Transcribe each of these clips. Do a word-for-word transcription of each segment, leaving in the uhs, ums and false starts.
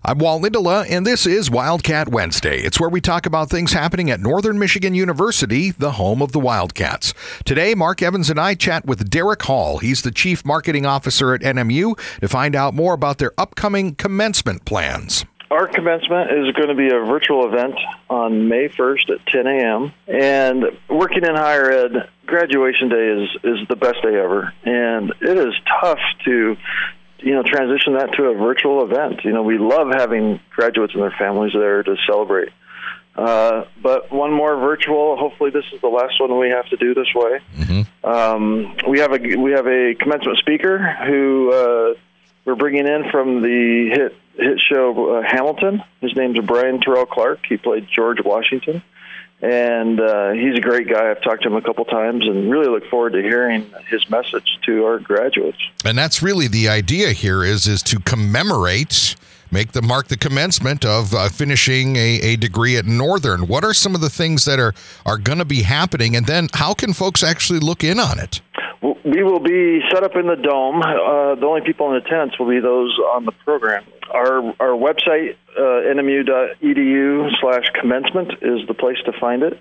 I'm Walt Lindola, and this is Wildcat Wednesday. It's where we talk about things happening at Northern Michigan University, the home of the Wildcats. Today, Mark Evans and I chat with Derek Hall. He's the Chief Marketing Officer at N M U to find out more about their upcoming commencement plans. Our commencement is going to be a virtual event on May first at ten a.m. And working in higher ed, graduation day is, is the best day ever. And it is tough to you know, transition that to a virtual event. You know, we love having graduates and their families there to celebrate. Uh, but one more virtual. Hopefully, this is the last one we have to do this way. Mm-hmm. Um, we have a we have a commencement speaker who uh, we're bringing in from the hit hit show uh, Hamilton. His name's Brian Terrell Clark. He played George Washington. And uh, he's a great guy. I've talked to him a couple times and really look forward to hearing his message to our graduates. And that's really the idea here is is to commemorate, make the mark the commencement of uh, finishing a, a degree at Northern. What are some of the things that are, are going to be happening? And then how can folks actually look in on it? We will be set up in the dome. Uh, the only people in attendance will be those on the program. Our our website, uh, N M U dot E D U slash commencement, is the place to find it.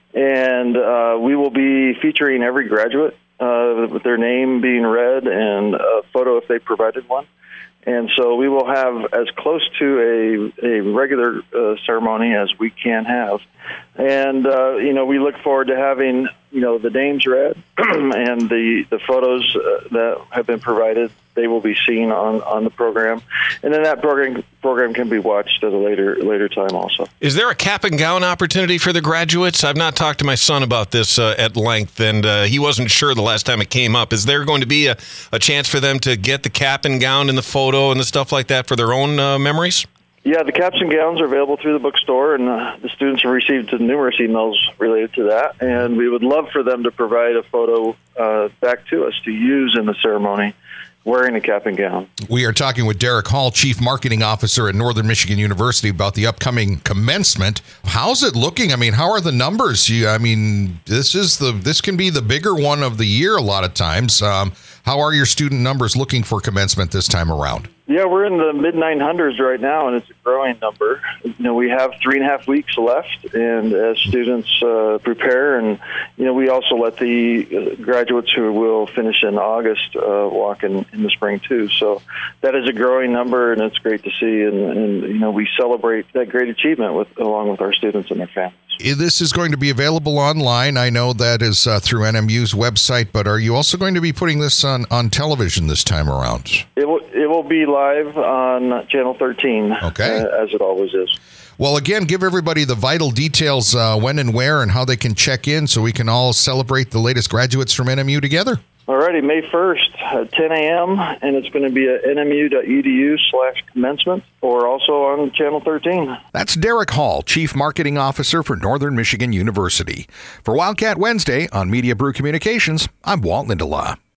And uh, we will be featuring every graduate uh, with their name being read and a photo if they provided one. And so we will have as close to a, a regular uh, ceremony as we can have. And, uh, you know, we look forward to having, you know, the names read and the, the photos uh, that have been provided. They will be seen on, on the program. And then that program program can be watched at a later later time also. Is there a cap and gown opportunity for the graduates? I've not talked to my son about this uh, at length, and uh, he wasn't sure the last time it came up. Is there going to be a, a chance for them to get the cap and gown and the photo and the stuff like that for their own uh, memories? Yeah, the caps and gowns are available through the bookstore, and uh, the students have received numerous emails related to that. And we would love for them to provide a photo uh, back to us to use in the ceremony wearing a cap and gown. We are talking with Derek Hall, Chief Marketing Officer at Northern Michigan University, about the upcoming commencement. How's it looking? I mean, how are the numbers? You, I mean, this is the this can be the bigger one of the year a lot of times. Um, how are your student numbers looking for commencement this time around? Yeah, we're in the mid nine hundreds right now, and it's a growing number. You know, we have three and a half weeks left, and as students uh, prepare, and you know, we also let the graduates who will finish in August uh, walk in, in the spring too. So that is a growing number, and it's great to see. And, and you know, we celebrate that great achievement with along with our students and their families. This is going to be available online. I know that is uh, through N M U's website, but are you also going to be putting this on, on television this time around? It will, it will be live on Channel thirteen, okay. uh, as it always is. Well, again, give everybody the vital details, uh, when and where and how they can check in so we can all celebrate the latest graduates from N M U together. All righty, May first at ten a.m., and it's going to be at N M U dot E D U slash commencement or also on Channel thirteen. That's Derek Hall, Chief Marketing Officer for Northern Michigan University. For Wildcat Wednesday on Media Brew Communications, I'm Walt Lindola.